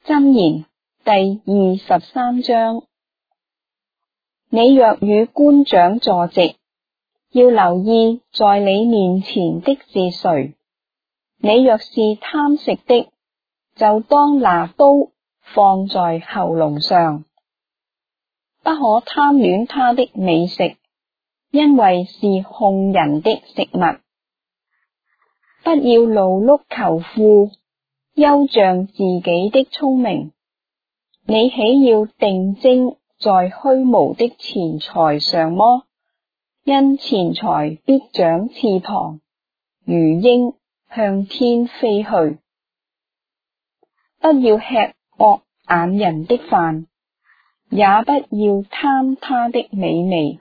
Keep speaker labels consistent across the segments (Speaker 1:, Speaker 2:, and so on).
Speaker 1: 箴言第23章。你若與官長坐席，要留意在你面前的是誰。你若是貪食的，就當拿刀放在喉嚨上，不可貪戀他的美食，因為是哄人的食物。不要勞碌求富，休仗自己的聰明。你豈要定睛在虛無的錢財上麼？因錢財必長翅膀，如鷹向天飛去。不要吃惡眼人的飯，也不要貪他的美味，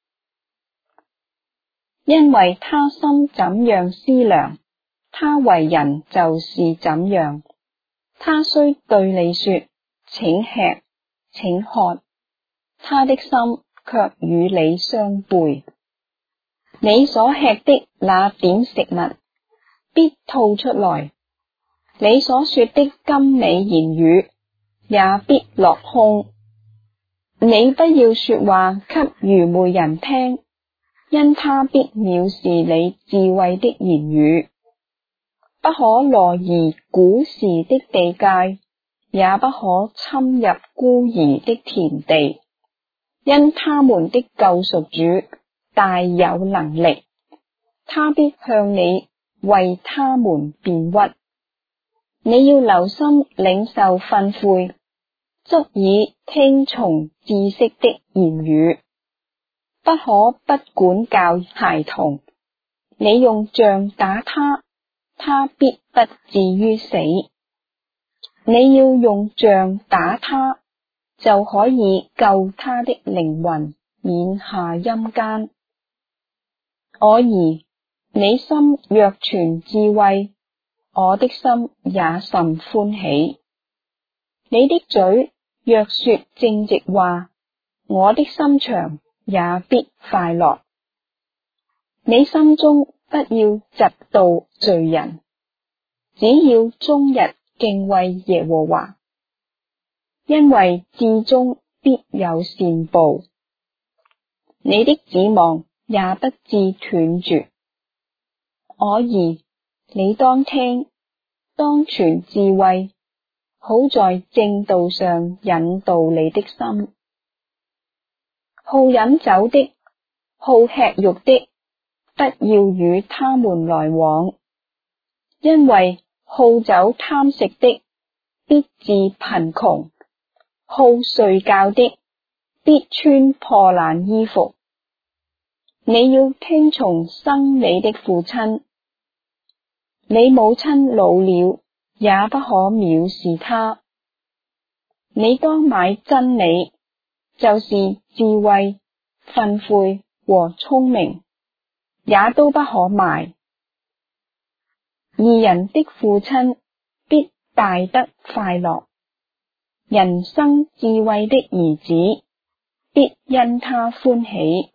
Speaker 1: 因為他心怎樣思量，他為人就是怎樣。他雖對你說，請吃，請喝，他的心卻與你相背。你所吃的那點食物，必吐出來；你所說的甘美言語，也必落空。你不要說話給愚昧人聽，因他必藐視你智慧的言語。不可挪移古時的地界，也不可侵入孤兒的田地，因他們的救贖主大有能力，他必向你為他們辯屈。你要留心領受訓誨，側耳聽從知識的言語，不可不管教孩童。你用杖打他，他必不至於死。你要用杖打他，就可以救他的靈魂免下陰間。我兒，你心若存智慧，我的心也甚歡喜。你的嘴若說正直話，我的心腸也必快樂。你心中不要嫉妒罪人，只要終日敬畏耶和華，因為至終必有善報。你的指望也不致斷絕。我兒，你當聽，當存智慧，好在正道上引導你的心。好飲酒的，好吃肉的，不要與他們來往，因為好酒貪食的，必致貧窮；好睡覺的，必穿破爛衣服。你要聽從生你的父親，你母親老了，也不可藐視她。你當買真理，就是智慧、訓誨和聰明，也都不可賣。義人的父親必大得快樂，人生智慧的兒子必因他歡喜。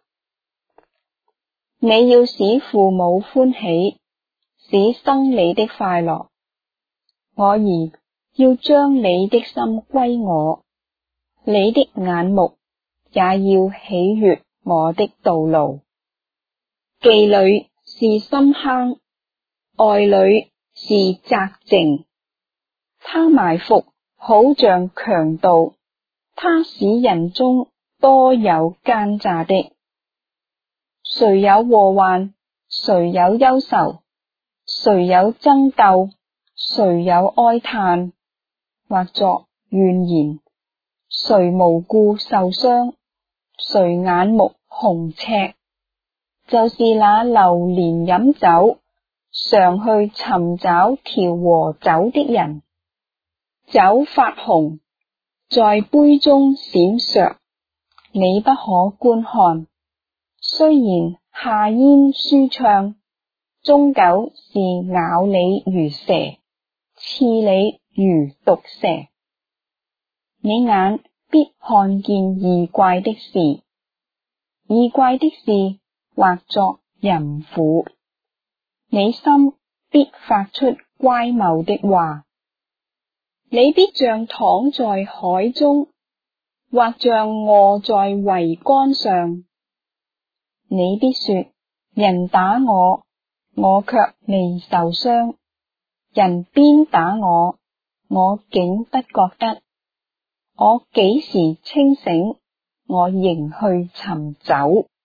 Speaker 1: 你要使父母歡喜，使生你的快樂。我兒，要將你的心歸我，你的眼目也要喜悅我的道路。妓女是深坑，外女是窄井，她埋伏好像強盜，她使人中多有奸詐的。誰有禍患，誰有憂愁，誰有爭鬥，誰有哀嘆，或作怨言，誰無故受傷，誰眼目紅赤，就是那流連飲酒，常去尋找調和酒的人。酒發紅，在杯中閃爍，你不可觀看。雖然下咽舒暢，終究是咬你如蛇，刺你如毒蛇。你眼必看見異怪的事，異怪的事或作淫婦。你心必發出乖謬的話， 你必像躺在海中，或像臥在桅杆上。你必說：人打我，我卻未受傷；人鞭打我，我竟不覺得。我幾時清醒，我仍去尋找。